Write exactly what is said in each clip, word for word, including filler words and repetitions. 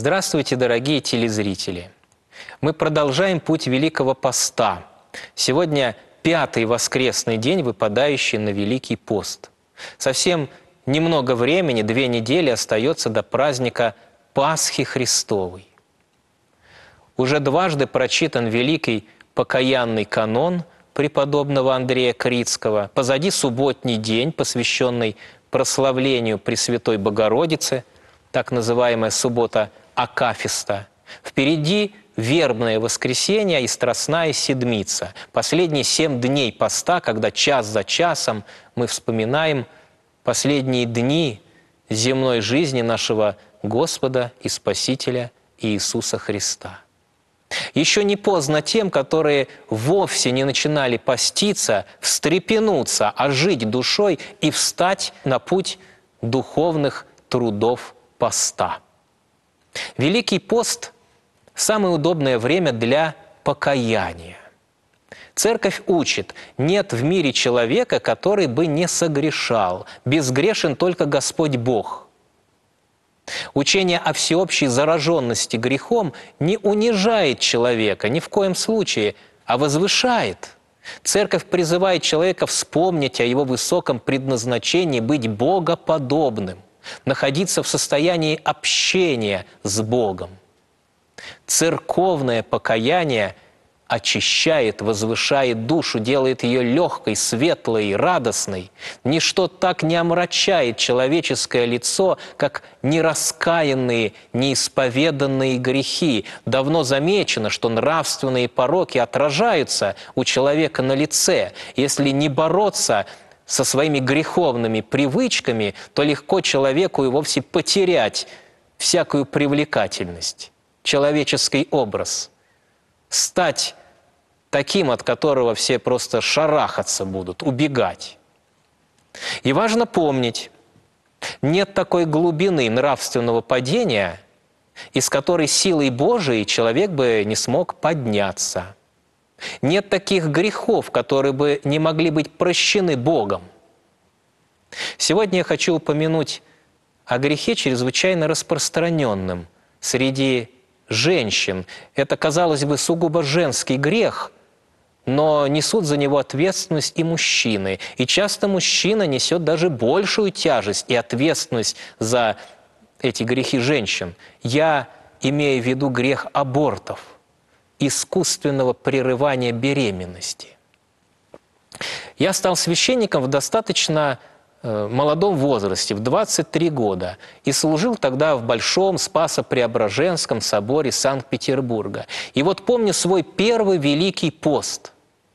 Здравствуйте, дорогие телезрители! Мы продолжаем путь Великого Поста. Сегодня пятый воскресный день, выпадающий на Великий Пост. Совсем немного времени, две недели, остается до праздника Пасхи Христовой. Уже дважды прочитан великий покаянный канон преподобного Андрея Критского. Позади субботний день, посвященный прославлению Пресвятой Богородицы, так называемая суббота Акафиста. Впереди вербное воскресенье и страстная седмица. Последние семь дней поста, когда час за часом мы вспоминаем последние дни земной жизни нашего Господа и Спасителя Иисуса Христа. Еще не поздно тем, которые вовсе не начинали поститься, встрепенуться, ожить душой и встать на путь духовных трудов поста. Великий пост – самое удобное время для покаяния. Церковь учит, нет в мире человека, который бы не согрешал, безгрешен только Господь Бог. Учение о всеобщей зараженности грехом не унижает человека ни в коем случае, а возвышает. Церковь призывает человека вспомнить о его высоком предназначении быть богоподобным, находиться в состоянии общения с Богом. Церковное покаяние очищает, возвышает душу, делает ее легкой, светлой, радостной. Ничто так не омрачает человеческое лицо, как нераскаянные, неисповеданные грехи. Давно замечено, что нравственные пороки отражаются у человека на лице. Если не бороться со своими греховными привычками, то легко человеку и вовсе потерять всякую привлекательность, человеческий образ, стать таким, от которого все просто шарахаться будут, убегать. И важно помнить, нет такой глубины нравственного падения, из которой силой Божией человек бы не смог подняться. Нет таких грехов, которые бы не могли быть прощены Богом. Сегодня я хочу упомянуть о грехе, чрезвычайно распространенном среди женщин. Это, казалось бы, сугубо женский грех, но несут за него ответственность и мужчины. И часто мужчина несет даже большую тяжесть и ответственность за эти грехи женщин. Я имею в виду грех абортов, искусственного прерывания беременности. Я стал священником в достаточно э, молодом возрасте, в двадцать три года, и служил тогда в Большом Спасо-Преображенском соборе Санкт-Петербурга. И вот помню свой первый Великий пост,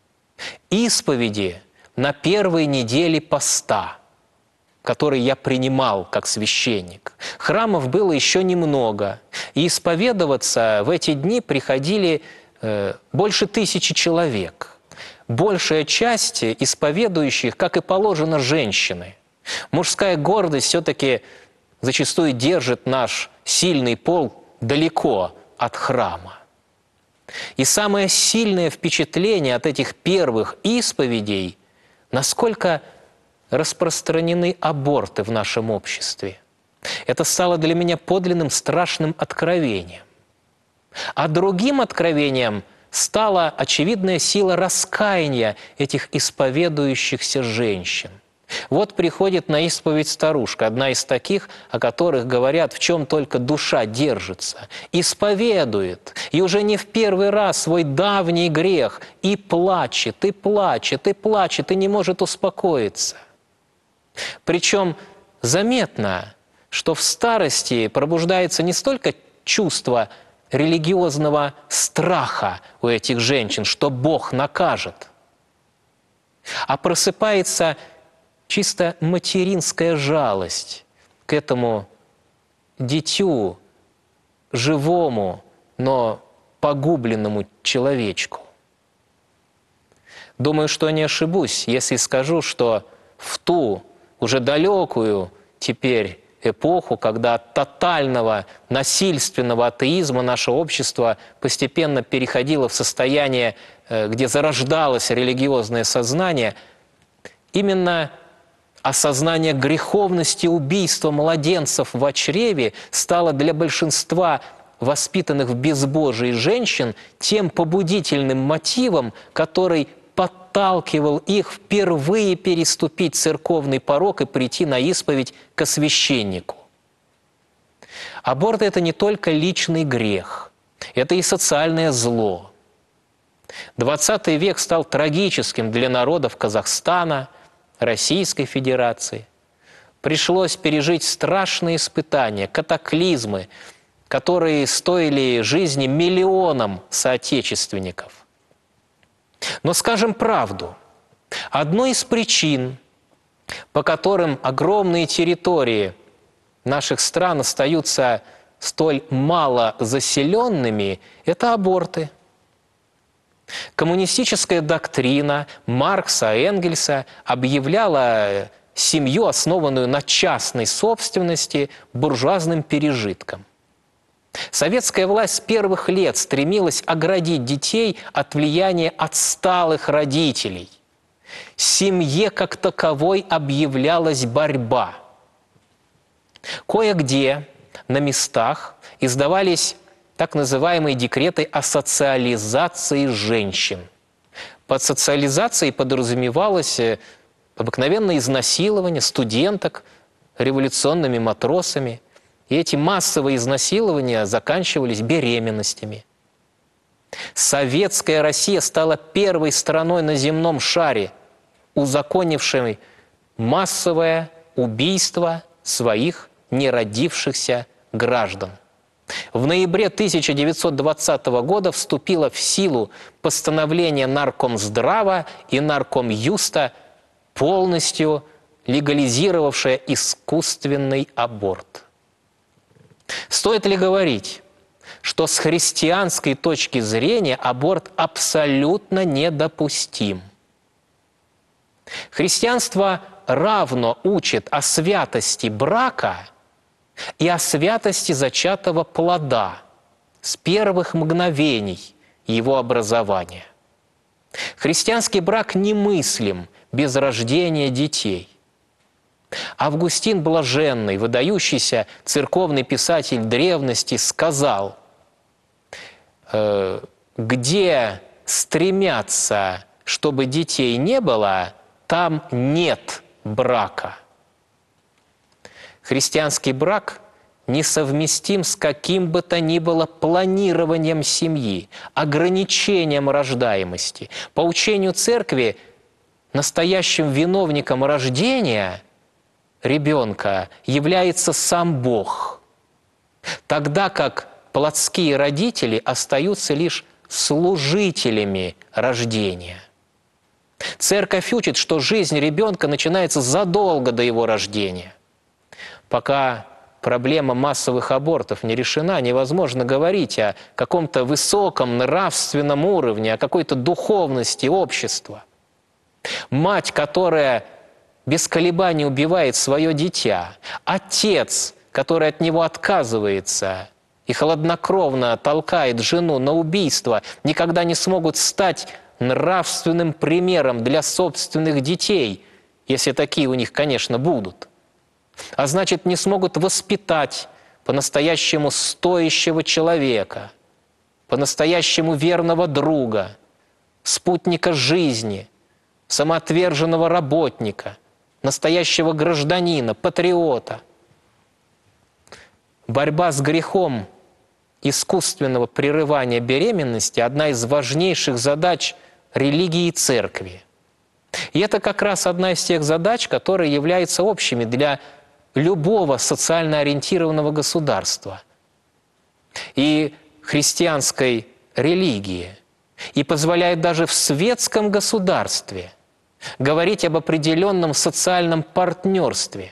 исповеди на первой неделе поста, который я принимал как священник. Храмов было еще немного, и исповедоваться в эти дни приходили э, больше тысячи человек. Большая часть исповедующих, как и положено, женщины. Мужская гордость все-таки зачастую держит наш сильный пол далеко от храма. И самое сильное впечатление от этих первых исповедей, насколько распространены аборты в нашем обществе. Это стало для меня подлинным страшным откровением. А другим откровением стала очевидная сила раскаяния этих исповедующихся женщин. Вот приходит на исповедь старушка, одна из таких, о которых говорят, в чем только душа держится, исповедует, и уже не в первый раз свой давний грех, и плачет, и плачет, и плачет, и не может успокоиться. Причем заметно, что в старости пробуждается не столько чувство религиозного страха у этих женщин, что Бог накажет, а просыпается чисто материнская жалость к этому дитю, живому, но погубленному человечку. Думаю, что не ошибусь, если скажу, что в ту уже далекую теперь эпоху, когда от тотального насильственного атеизма наше общество постепенно переходило в состояние, где зарождалось религиозное сознание, именно осознание греховности убийства младенцев в чреве стало для большинства воспитанных в безбожии женщин тем побудительным мотивом, который подталкивал их впервые переступить церковный порог и прийти на исповедь ко священнику. Аборт – это не только личный грех, это и социальное зло. двадцатый век стал трагическим для народов Казахстана, Российской Федерации. Пришлось пережить страшные испытания, катаклизмы, которые стоили жизни миллионам соотечественников. Но скажем правду, одной из причин, по которым огромные территории наших стран остаются столь мало заселенными, это аборты. Коммунистическая доктрина Маркса, Энгельса объявляла семью, основанную на частной собственности, буржуазным пережитком. Советская власть с первых лет стремилась оградить детей от влияния отсталых родителей. Семье как таковой объявлялась борьба. Кое-где на местах издавались так называемые декреты о социализации женщин. Под социализацией подразумевалось обыкновенное изнасилование студенток революционными матросами. И эти массовые изнасилования заканчивались беременностями. Советская Россия стала первой страной на земном шаре, узаконившей массовое убийство своих неродившихся граждан. В ноябре тысяча девятьсот двадцатого года вступило в силу постановление Наркомздрава и Наркомюста, полностью легализировавшее искусственный аборт. Стоит ли говорить, что с христианской точки зрения аборт абсолютно недопустим? Христианство равно учит о святости брака и о святости зачатого плода с первых мгновений его образования. Христианский брак немыслим без рождения детей. Августин Блаженный, выдающийся церковный писатель древности, сказал, э, где стремятся, чтобы детей не было, там нет брака. Христианский брак несовместим с каким бы то ни было планированием семьи, ограничением рождаемости. По учению Церкви, настоящим виновником рождения ребенка является сам Бог, тогда как плотские родители остаются лишь служителями рождения. Церковь учит, что жизнь ребенка начинается задолго до его рождения. Пока проблема массовых абортов не решена, невозможно говорить о каком-то высоком нравственном уровне, о какой-то духовности общества. Мать, которая без колебаний убивает свое дитя, отец, который от него отказывается и хладнокровно толкает жену на убийство, никогда не смогут стать нравственным примером для собственных детей, если такие у них, конечно, будут. А значит, не смогут воспитать по-настоящему стоящего человека, по-настоящему верного друга, спутника жизни, самоотверженного работника, настоящего гражданина, патриота. Борьба с грехом искусственного прерывания беременности – одна из важнейших задач религии и церкви. И это как раз одна из тех задач, которые являются общими для любого социально ориентированного государства и христианской религии, и позволяет даже в светском государстве говорить об определенном социальном партнерстве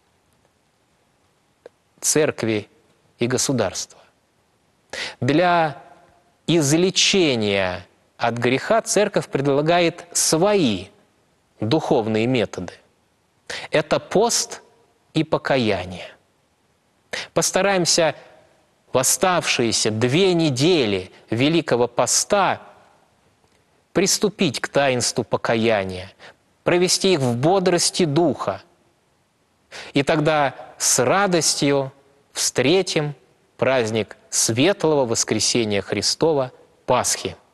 церкви и государства. Для излечения от греха церковь предлагает свои духовные методы. Это пост и покаяние. Постараемся в оставшиеся две недели Великого Поста приступить к таинству покаяния, провести их в бодрости духа. И тогда с радостью встретим праздник светлого воскресения Христова, Пасхи.